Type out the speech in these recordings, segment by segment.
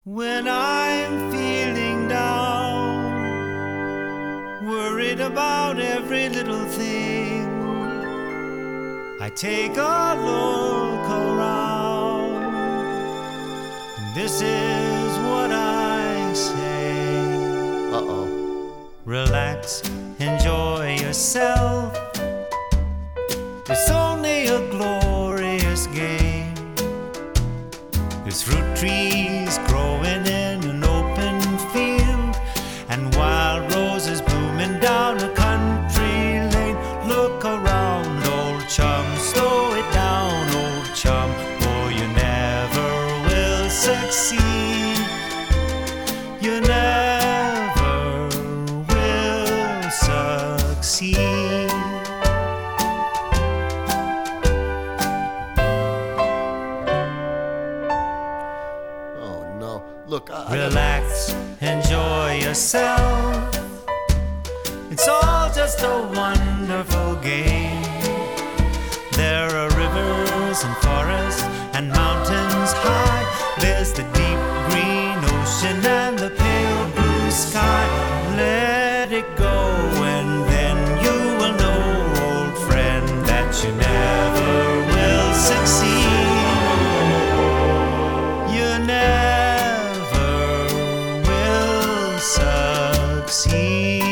When I'm feeling down, worried about every little thing, I take a look around. This is what I say. Relax, enjoy yourself. It's only a glorious game. There's fruit trees growing in an open field, and wild roses blooming down a country lane. Look around, old chum, slow it down, old chum, or you never will succeed. You never will succeed. Look, relax, enjoy yourself. It's all just a wonderful game. There are rivers and forests and mountains high. There's the deep green ocean and the pale blue sky. Let it go and then you will know, old friend, that you never will succeed. You never succeed.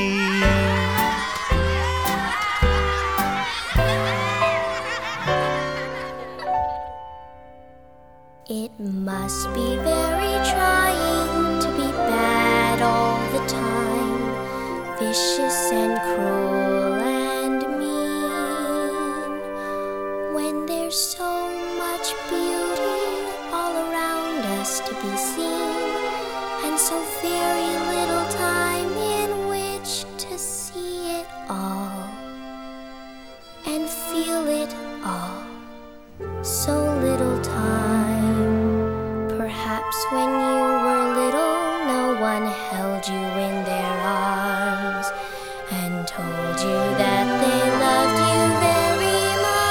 It must be very trying to be bad all the time, vicious and cruel and mean, when there's so much beauty all around us to be seen, and so very little time in which to see it all and feel it all. So little time. Perhaps when you were little, no one held you in their arms and told you that they loved you very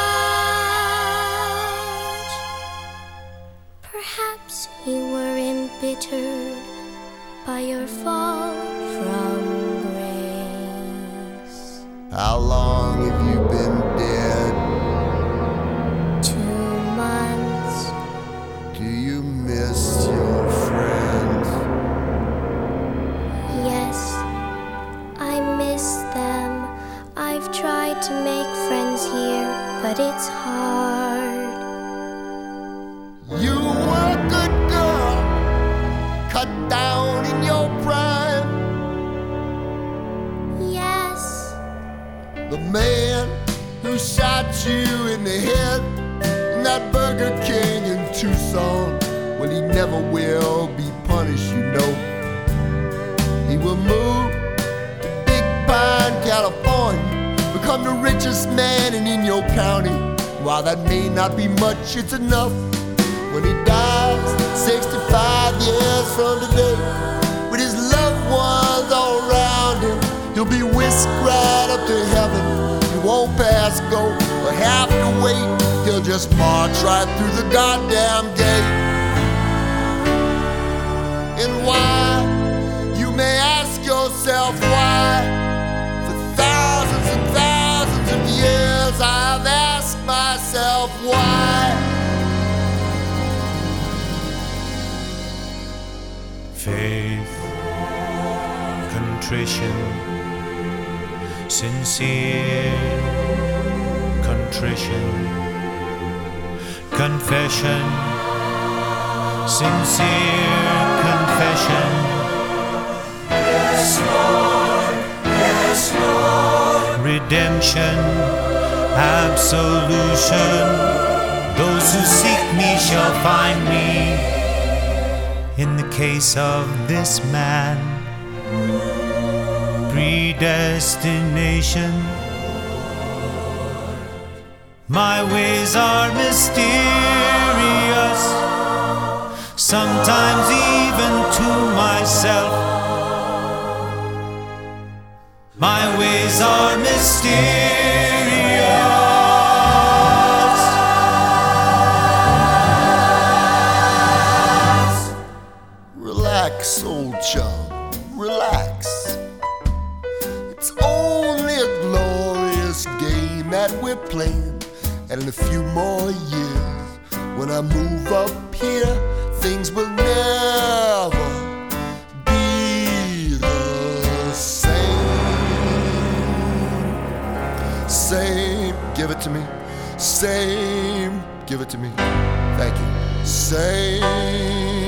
much. Perhaps you were embittered by your fall from grace. how long have you been dead? 2 months. Do you miss your friends? Yes, I miss them. I've tried to make friends here, but it's hard. You were a good girl, cut down in your prime. Yes, The man who shot you in the head in that Burger King in Tucson, well, he never will be punished, you know. He will move to Big Pine, California, become the richest man in your county. While that may not be much, it's enough. When he dies, 65 years from today, with his loved ones all around him, he'll be whisked right up to heaven. He won't pass go or have to wait. He'll just march right through the goddamn gate. And why? You may ask yourself why. For thousands and thousands of years I've asked myself why. Faith, contrition, sincere contrition, confession, sincere confession. Yes, Lord, yes, Lord. Redemption, absolution. Those who seek me shall find me. In the case of this man, predestination. My ways are mysterious, sometimes even to myself. My ways are mysterious. Relax, old chum, relax. It's only a glorious game that we're playing. And in a few more years, when I move up here, things will never be the same. Same, give it to me. Same, give it to me. Thank you. Same.